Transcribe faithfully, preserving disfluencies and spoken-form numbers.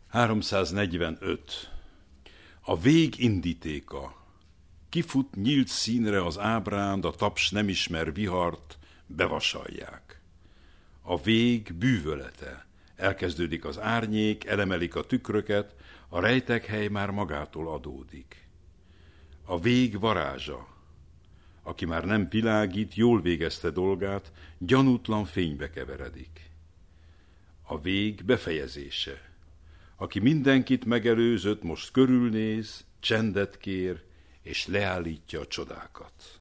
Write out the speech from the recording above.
háromszáznegyvenöt. A vég indítéka. Kifut nyílt színre az ábránd, a taps nem ismer vihart, bevasalják. A vég bűvölete. Elkezdődik az árnyék, elemelik a tükröket, a rejtekhely már magától adódik. A vég varázsa. Aki már nem világít, jól végezte dolgát, gyanútlan fénybe keveredik. A vég befejezése. Aki mindenkit megelőzött, most körülnéz, csendet kér, és leállítja a csodákat.